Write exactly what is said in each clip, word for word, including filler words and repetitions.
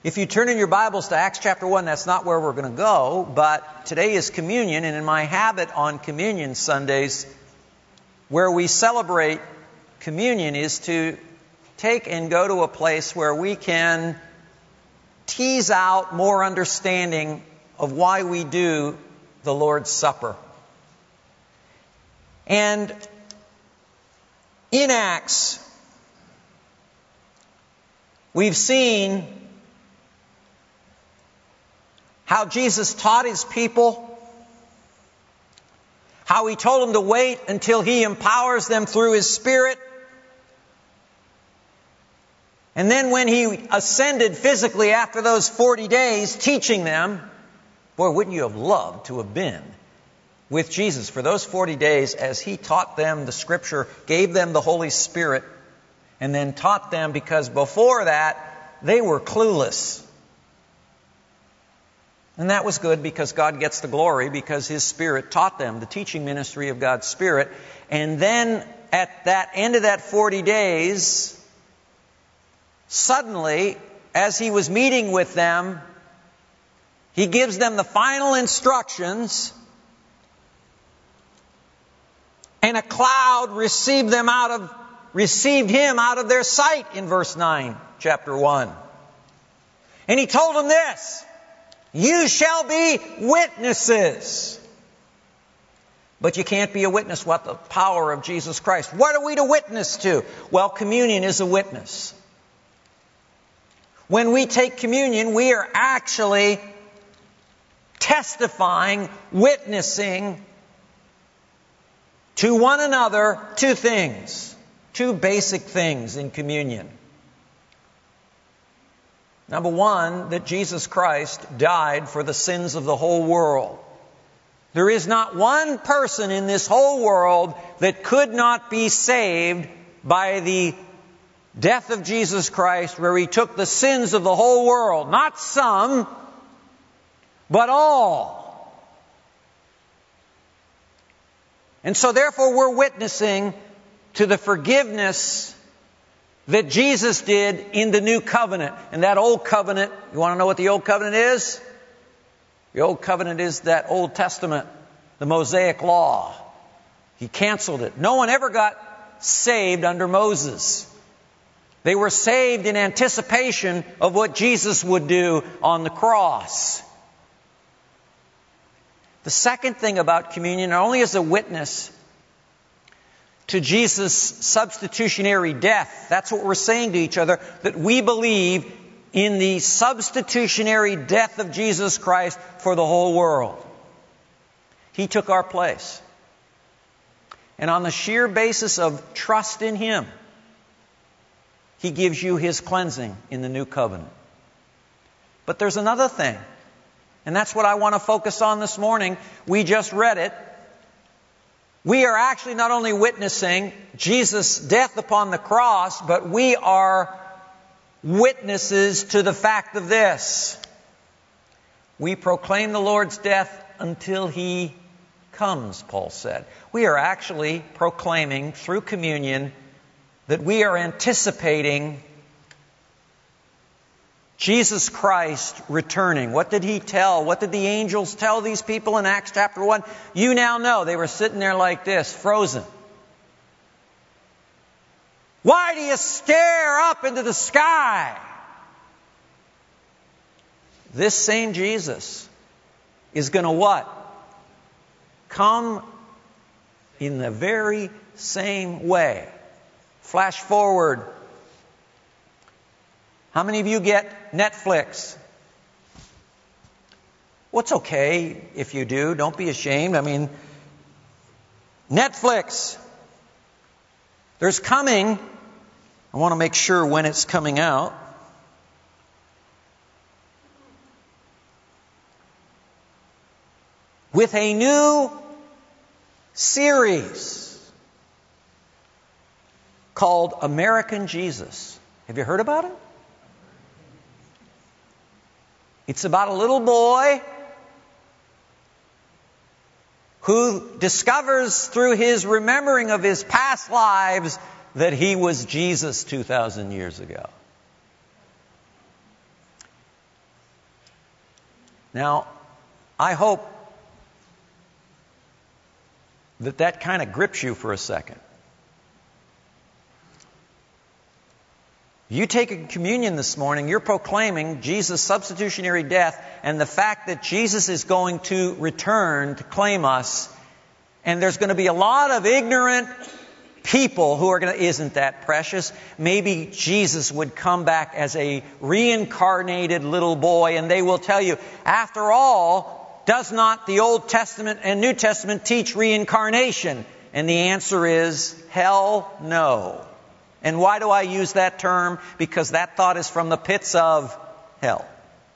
If you turn in your Bibles to Acts chapter one, that's not where we're going to go, but today is communion, and in my habit on communion Sundays, where we celebrate communion is to take and go to a place where we can tease out more understanding of why we do the Lord's Supper. And in Acts, we've seen how Jesus taught His people, how He told them to wait until He empowers them through His Spirit. And then when He ascended physically after those forty days, teaching them, boy, wouldn't you have loved to have been with Jesus for those forty days as He taught them the Scripture, gave them the Holy Spirit, and then taught them, because before that, they were clueless. And that was good because God gets the glory because His Spirit taught them, the teaching ministry of God's Spirit. And then at that end of that forty days, suddenly, as He was meeting with them, He gives them the final instructions, and a cloud received them out of, received Him out of their sight in verse nine, chapter one. And He told them this: you shall be witnesses. But you can't be a witness without the power of Jesus Christ. What are we to witness to? Well, communion is a witness. When we take communion, we are actually testifying, witnessing to one another two things, two basic things in communion. Number one, that Jesus Christ died for the sins of the whole world. There is not one person in this whole world that could not be saved by the death of Jesus Christ, where He took the sins of the whole world. Not some, but all. And so therefore we're witnessing to the forgiveness that Jesus did in the new covenant. And that old covenant, you want to know what the old covenant is? The old covenant is that Old Testament, the Mosaic law. He canceled it. No one ever got saved under Moses. They were saved in anticipation of what Jesus would do on the cross. The second thing about communion, not only as a witness to Jesus' substitutionary death, that's what we're saying to each other, that we believe in the substitutionary death of Jesus Christ for the whole world. He took our place. And on the sheer basis of trust in Him, He gives you His cleansing in the new covenant. But there's another thing, and that's what I want to focus on this morning. We just read it. We are actually not only witnessing Jesus' death upon the cross, but we are witnesses to the fact of this: we proclaim the Lord's death until He comes, Paul said. We are actually proclaiming through communion that we are anticipating Jesus Christ returning. What did He tell? What did the angels tell these people in Acts chapter one? You now know. They were sitting there like this, frozen. Why do you stare up into the sky? This same Jesus is going to what? Come in the very same way. Flash forward. How many of you get Netflix? Well, it's okay if you do. Don't be ashamed. I mean, Netflix. There's coming, I want to make sure when it's coming out. With a new series called American Jesus. Have you heard about it? It's about a little boy who discovers through his remembering of his past lives that he was Jesus two thousand years ago. Now, I hope that that kind of grips you for a second. You take a communion this morning, you're proclaiming Jesus' substitutionary death and the fact that Jesus is going to return to claim us. And there's going to be a lot of ignorant people who are going to, isn't that precious? Maybe Jesus would come back as a reincarnated little boy, and they will tell you, after all, does not the Old Testament and New Testament teach reincarnation? And the answer is, hell no. And why do I use that term? Because that thought is from the pits of hell.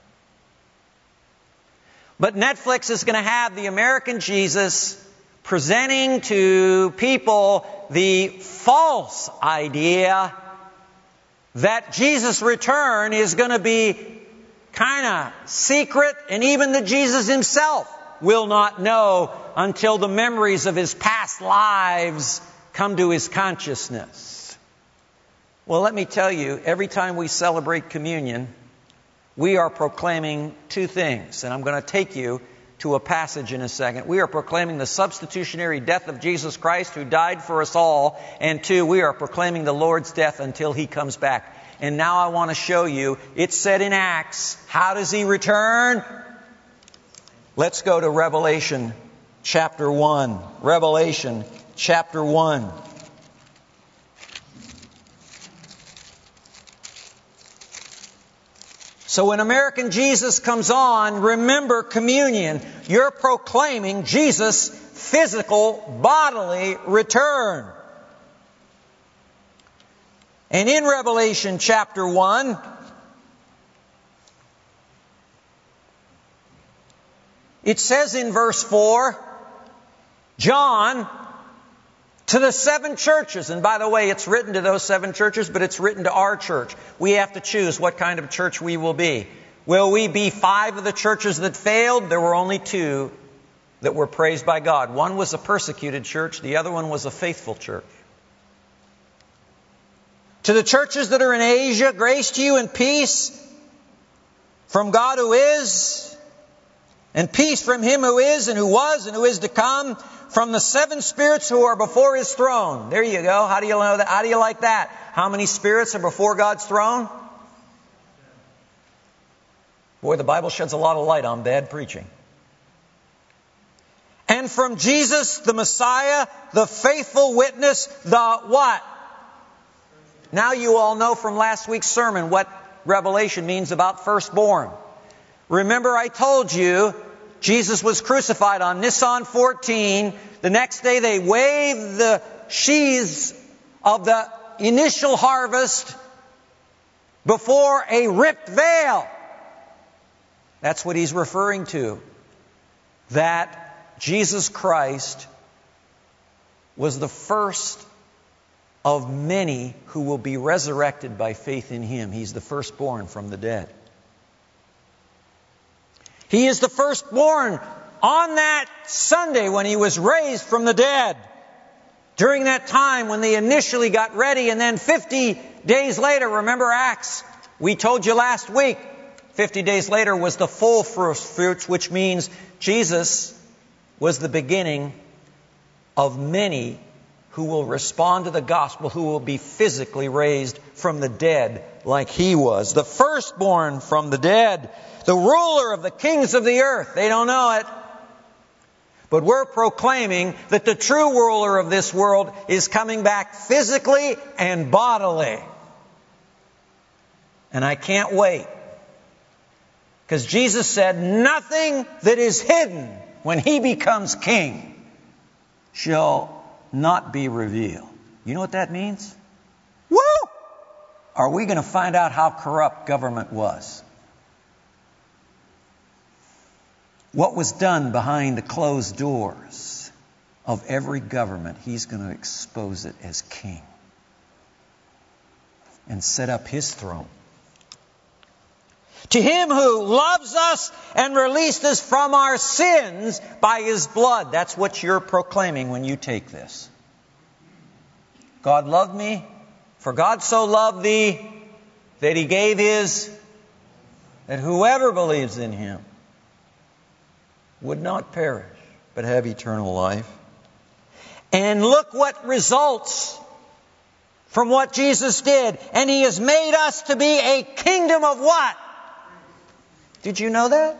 But Netflix is going to have the American Jesus presenting to people the false idea that Jesus' return is going to be kind of secret, and even that Jesus himself will not know until the memories of his past lives come to his consciousness. Well, let me tell you, every time we celebrate communion, we are proclaiming two things, and I'm going to take you to a passage in a second. We are proclaiming the substitutionary death of Jesus Christ, who died for us all. And two, we are proclaiming the Lord's death until he comes back. And now I want to show you, it's said in Acts, how does he return? Let's go to Revelation chapter one. Revelation chapter one. So when American Jesus comes on, remember communion. You're proclaiming Jesus' physical, bodily return. And in Revelation chapter one, it says in verse four, John, to the seven churches. And by the way, it's written to those seven churches, but it's written to our church. We have to choose what kind of church we will be. Will we be five of the churches that failed? There were only two that were praised by God. One was a persecuted church. The other one was a faithful church. To the churches that are in Asia, grace to you and peace from God who is, and peace from him who is and who was and who is to come, from the seven spirits who are before his throne. There you go. How do you know that? How do you like that? How many spirits are before God's throne? Boy, the Bible sheds a lot of light on bad preaching. And from Jesus, the Messiah, the faithful witness, the what? Now you all know from last week's sermon what Revelation means about firstborn. Remember I told you Jesus was crucified on Nisan fourteen. The next day they waved the sheaves of the initial harvest before a ripped veil. That's what he's referring to. That Jesus Christ was the first of many who will be resurrected by faith in him. He's the firstborn from the dead. He is the firstborn on that Sunday when he was raised from the dead. During that time when they initially got ready, and then fifty days later, remember Acts? We told you last week, fifty days later was the full first fruits, which means Jesus was the beginning of many who will respond to the gospel, who will be physically raised from the dead like he was. The firstborn from the dead. The ruler of the kings of the earth. They don't know it. But we're proclaiming that the true ruler of this world is coming back physically and bodily. And I can't wait. Because Jesus said, nothing that is hidden when he becomes king shall not be revealed. You know what that means? Woo! Are we going to find out how corrupt government was? What was done behind the closed doors of every government, he's going to expose it as king and set up his throne. To him who loves us and released us from our sins by his blood. That's what you're proclaiming when you take this. God loved me, for God so loved thee that he gave his, that whoever believes in him would not perish, but have eternal life. And look what results from what Jesus did. And He has made us to be a kingdom of what? Did you know that?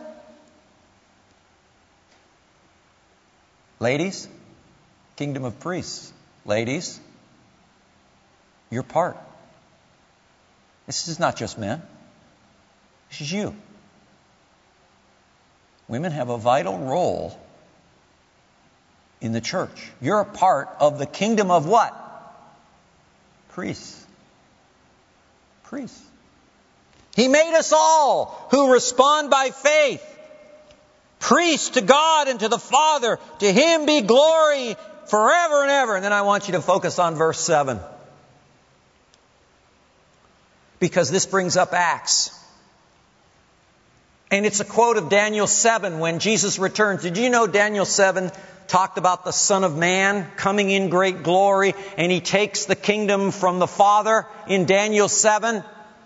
Ladies, kingdom of priests. Ladies, you're part. This is not just men. This is you. Women have a vital role in the church. You're a part of the kingdom of what? Priests. Priests. He made us all who respond by faith. Priests to God and to the Father. To Him be glory forever and ever. And then I want you to focus on verse seven. Because this brings up Acts. And it's a quote of Daniel seven when Jesus returns. Did you know Daniel seven talked about the Son of Man coming in great glory, and He takes the kingdom from the Father in Daniel seven?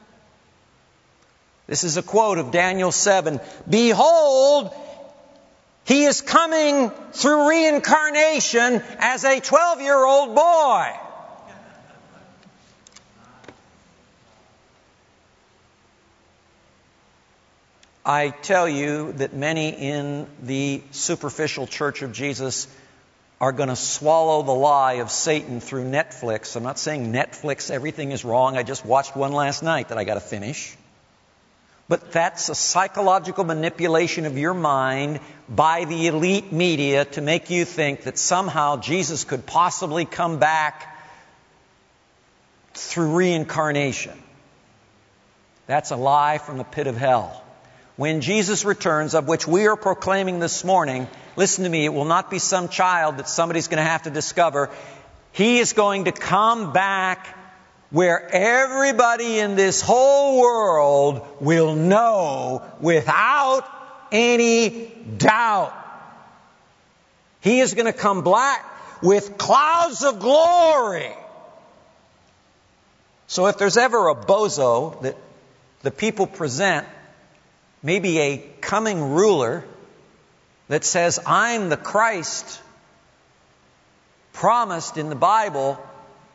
This is a quote of Daniel seven. Behold, He is coming through reincarnation as a twelve-year-old boy. I tell you that many in the superficial church of Jesus are going to swallow the lie of Satan through Netflix. I'm not saying Netflix, everything is wrong. I just watched one last night that I got to finish. But that's a psychological manipulation of your mind by the elite media to make you think that somehow Jesus could possibly come back through reincarnation. That's a lie from the pit of hell. When Jesus returns, of which we are proclaiming this morning, listen to me, it will not be some child that somebody's going to have to discover. He is going to come back where everybody in this whole world will know without any doubt. He is going to come back with clouds of glory. So if there's ever a bozo that the people present, maybe a coming ruler that says, I'm the Christ promised in the Bible,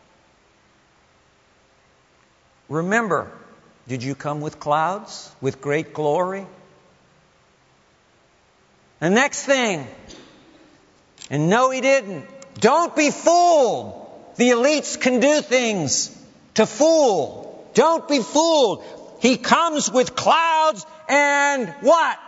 remember, did you come with clouds, with great glory? The next thing, and no, He didn't. Don't be fooled. The elites can do things to fool. Don't be fooled. He comes with clouds and what?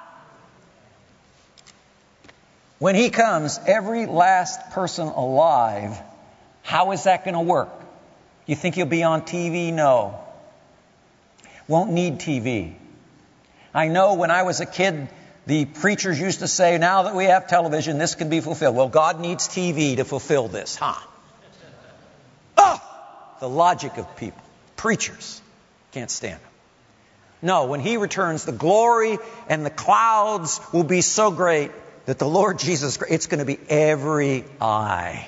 When He comes, every last person alive, how is that going to work? You think He'll be on T V? No. Won't need T V. I know when I was a kid, the preachers used to say, now that we have television, this can be fulfilled. Well, God needs T V to fulfill this, huh? Oh! The logic of people. Preachers. Can't stand them. No, when He returns, the glory and the clouds will be so great that the Lord Jesus, it's going to be every eye.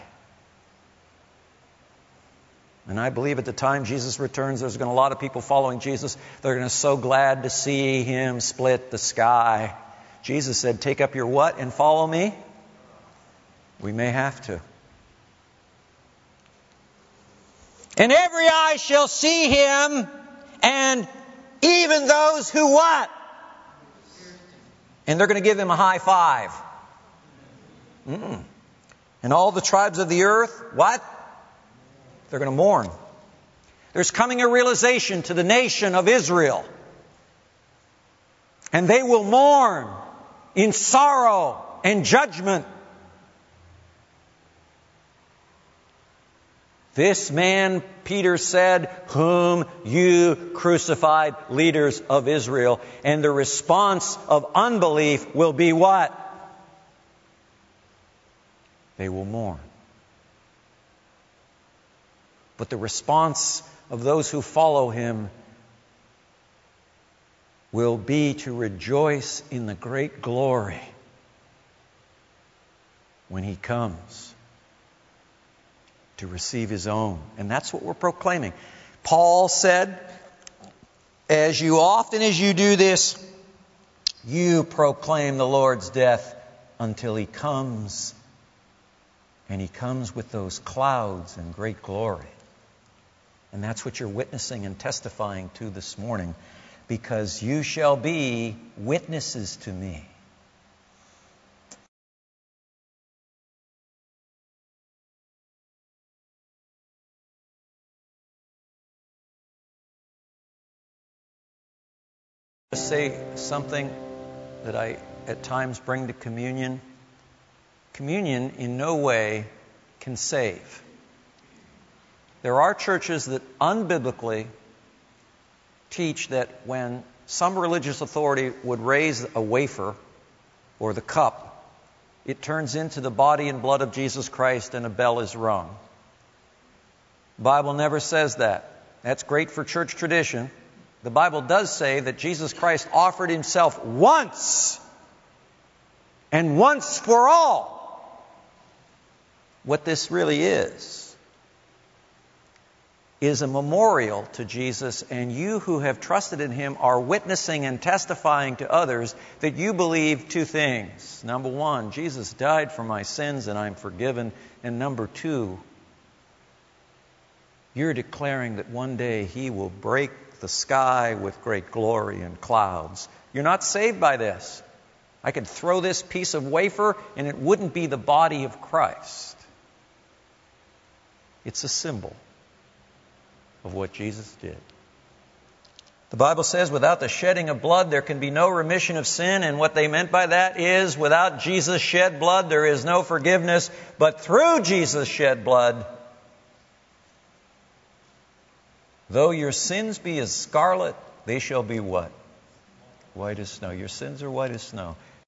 And I believe at the time Jesus returns, there's going to be a lot of people following Jesus. They're going to be so glad to see Him split the sky. Jesus said, take up your what and follow me? We may have to. And every eye shall see Him, and even those who what? And they're going to give Him a high five. Mm-mm. And all the tribes of the earth, what? They're going to mourn. There's coming a realization to the nation of Israel. And they will mourn in sorrow and judgment. This man, Peter said, whom you crucified, leaders of Israel. And the response of unbelief will be what? They will mourn. But the response of those who follow Him will be to rejoice in the great glory when He comes to receive His own. And that's what we're proclaiming. Paul said, as you often as you do this, you proclaim the Lord's death until He comes, and He comes with those clouds and great glory. And that's what you're witnessing and testifying to this morning, because you shall be witnesses to me. To say something that I at times bring to communion. Communion in no way can save. There are churches that unbiblically teach that when some religious authority would raise a wafer or the cup, it turns into the body and blood of Jesus Christ and a bell is rung. The Bible never says that. That's great for church tradition. The Bible does say that Jesus Christ offered Himself once and once for all. What this really is, is a memorial to Jesus, and you who have trusted in Him are witnessing and testifying to others that you believe two things. Number one, Jesus died for my sins and I'm forgiven. And number two, you're declaring that one day He will break the sky with great glory and clouds. You're not saved by this. I could throw this piece of wafer and it wouldn't be the body of Christ. It's a symbol of what Jesus did. The Bible says without the shedding of blood there can be no remission of sin, and what they meant by that is without Jesus shed blood there is no forgiveness, but through Jesus shed blood, though your sins be as scarlet, they shall be what? White as snow. Your sins are white as snow.